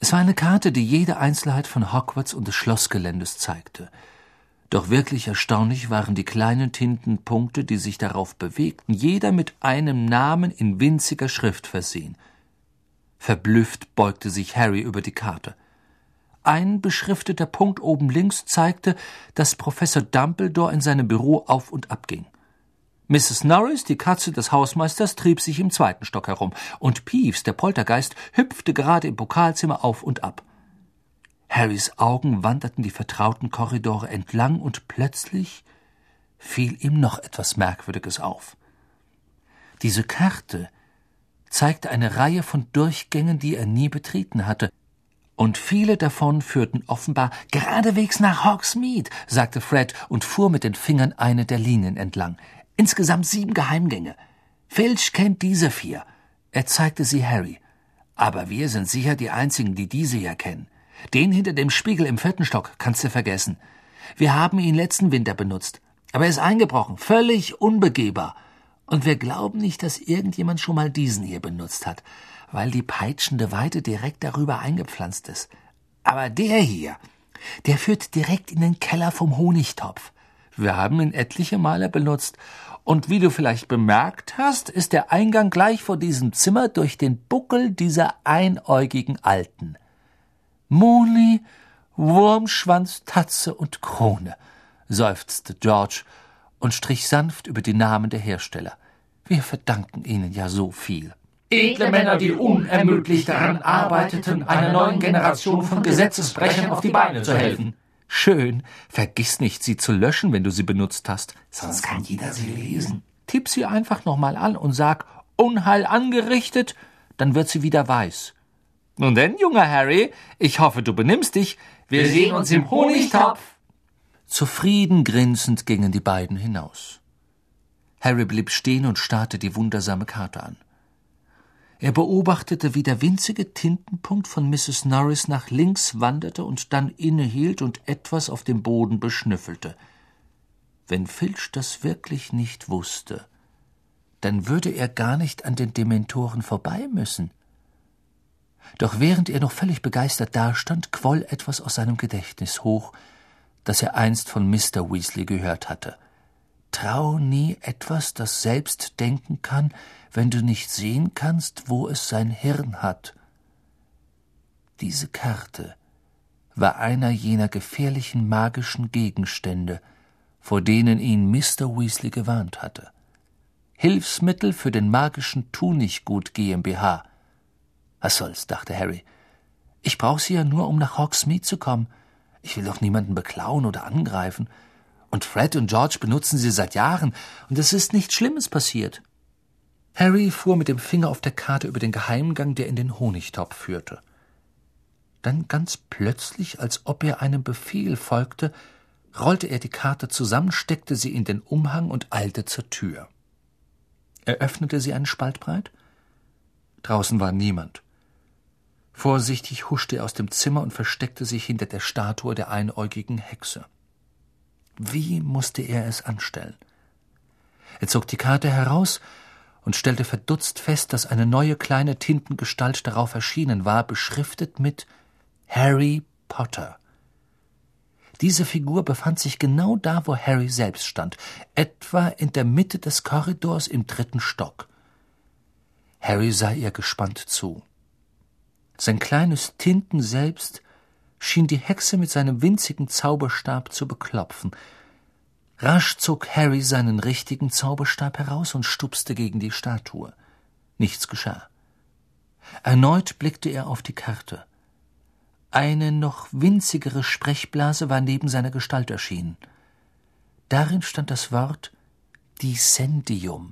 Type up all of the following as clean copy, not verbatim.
Es war eine Karte, die jede Einzelheit von Hogwarts und des Schlossgeländes zeigte. Doch wirklich erstaunlich waren die kleinen Tintenpunkte, die sich darauf bewegten, jeder mit einem Namen in winziger Schrift versehen. Verblüfft beugte sich Harry über die Karte. Ein beschrifteter Punkt oben links zeigte, dass Professor Dumbledore in seinem Büro auf und ab ging. Mrs. Norris, die Katze des Hausmeisters, trieb sich im 2. Stock herum, und Peeves, der Poltergeist, hüpfte gerade im Pokalzimmer auf und ab. Harrys Augen wanderten die vertrauten Korridore entlang, und plötzlich fiel ihm noch etwas Merkwürdiges auf. Diese Karte zeigte eine Reihe von Durchgängen, die er nie betreten hatte, und viele davon führten offenbar geradewegs nach Hogsmeade, sagte Fred und fuhr mit den Fingern eine der Linien entlang. Insgesamt 7 Geheimgänge. Filch kennt diese 4. Er zeigte sie Harry. Aber wir sind sicher die Einzigen, die diese hier kennen. Den hinter dem Spiegel im 4. Stock kannst du vergessen. Wir haben ihn letzten Winter benutzt. Aber er ist eingebrochen, völlig unbegehbar. Und wir glauben nicht, dass irgendjemand schon mal diesen hier benutzt hat, weil die peitschende Weide direkt darüber eingepflanzt ist. Aber der hier, der führt direkt in den Keller vom Honigtopf. Wir haben ihn etliche Male benutzt. Und wie du vielleicht bemerkt hast, ist der Eingang gleich vor diesem Zimmer durch den Buckel dieser einäugigen Alten. Moni, Wurmschwanz, Tatze und Krone, seufzte George und strich sanft über die Namen der Hersteller. Wir verdanken ihnen ja so viel. Edle Männer, die unermüdlich daran arbeiteten, einer neuen Generation von Gesetzesbrechern auf die Beine zu helfen. Schön. Vergiss nicht, sie zu löschen, wenn du sie benutzt hast. Sonst kann jeder sie lesen. Tipp sie einfach nochmal an und sag, Unheil angerichtet, dann wird sie wieder weiß. Nun denn, junger Harry, ich hoffe, du benimmst dich. Wir sehen uns im Honigtopf. Zufrieden grinsend gingen die beiden hinaus. Harry blieb stehen und starrte die wundersame Karte an. Er beobachtete, wie der winzige Tintenpunkt von Mrs. Norris nach links wanderte und dann innehielt und etwas auf dem Boden beschnüffelte. Wenn Filch das wirklich nicht wusste, dann würde er gar nicht an den Dementoren vorbei müssen. Doch während er noch völlig begeistert dastand, quoll etwas aus seinem Gedächtnis hoch, das er einst von Mr. Weasley gehört hatte. Trau nie etwas, das selbst denken kann, wenn du nicht sehen kannst, wo es sein Hirn hat. Diese Karte war einer jener gefährlichen magischen Gegenstände, vor denen ihn Mr. Weasley gewarnt hatte. Hilfsmittel für den magischen Tu-nicht-gut GmbH. Was soll's, dachte Harry. Ich brauch sie ja nur, um nach Hogsmeade zu kommen. Ich will doch niemanden beklauen oder angreifen. Und Fred und George benutzen sie seit Jahren, und es ist nichts Schlimmes passiert. Harry fuhr mit dem Finger auf der Karte über den Geheimgang, der in den Honigtopf führte. Dann ganz plötzlich, als ob er einem Befehl folgte, rollte er die Karte zusammen, steckte sie in den Umhang und eilte zur Tür. Er öffnete sie einen Spalt breit. Draußen war niemand. Vorsichtig huschte er aus dem Zimmer und versteckte sich hinter der Statue der einäugigen Hexe. Wie musste er es anstellen? Er zog die Karte heraus und stellte verdutzt fest, dass eine neue kleine Tintengestalt darauf erschienen war, beschriftet mit Harry Potter. Diese Figur befand sich genau da, wo Harry selbst stand, etwa in der Mitte des Korridors im 3. Stock. Harry sah ihr gespannt zu. Sein kleines Tinten selbst schien die Hexe mit seinem winzigen Zauberstab zu beklopfen. Rasch zog Harry seinen richtigen Zauberstab heraus und stupste gegen die Statue. Nichts geschah. Erneut blickte er auf die Karte. Eine noch winzigere Sprechblase war neben seiner Gestalt erschienen. Darin stand das Wort Dissendium.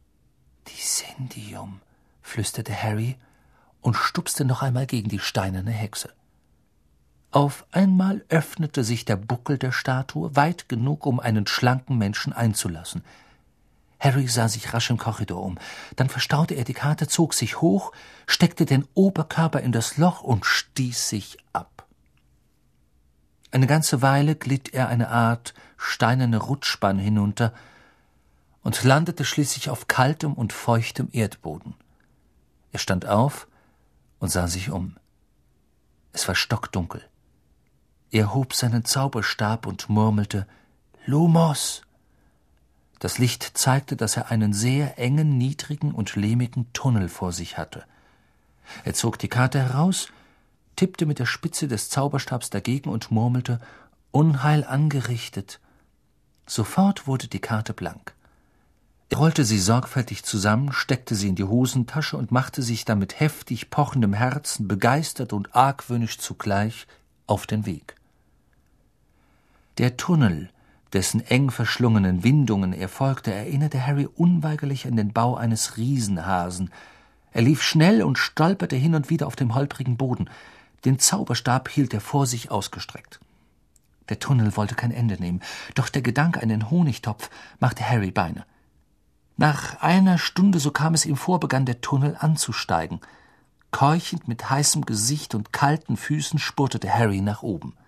Dissendium, flüsterte Harry und stupste noch einmal gegen die steinerne Hexe. Auf einmal öffnete sich der Buckel der Statue, weit genug, um einen schlanken Menschen einzulassen. Harry sah sich rasch im Korridor um. Dann verstaute er die Karte, zog sich hoch, steckte den Oberkörper in das Loch und stieß sich ab. Eine ganze Weile glitt er eine Art steinerne Rutschbahn hinunter und landete schließlich auf kaltem und feuchtem Erdboden. Er stand auf und sah sich um. Es war stockdunkel. Er hob seinen Zauberstab und murmelte »Lumos«. Das Licht zeigte, dass er einen sehr engen, niedrigen und lehmigen Tunnel vor sich hatte. Er zog die Karte heraus, tippte mit der Spitze des Zauberstabs dagegen und murmelte »Unheil angerichtet«. Sofort wurde die Karte blank. Er rollte sie sorgfältig zusammen, steckte sie in die Hosentasche und machte sich dann mit heftig pochendem Herzen, begeistert und argwöhnisch zugleich, auf den Weg. Der Tunnel, dessen eng verschlungenen Windungen er folgte, erinnerte Harry unweigerlich an den Bau eines Riesenhasen. Er lief schnell und stolperte hin und wieder auf dem holprigen Boden. Den Zauberstab hielt er vor sich ausgestreckt. Der Tunnel wollte kein Ende nehmen, doch der Gedanke an den Honigtopf machte Harry Beine. Nach einer Stunde, so kam es ihm vor, begann der Tunnel anzusteigen. Keuchend mit heißem Gesicht und kalten Füßen spurtete Harry nach oben.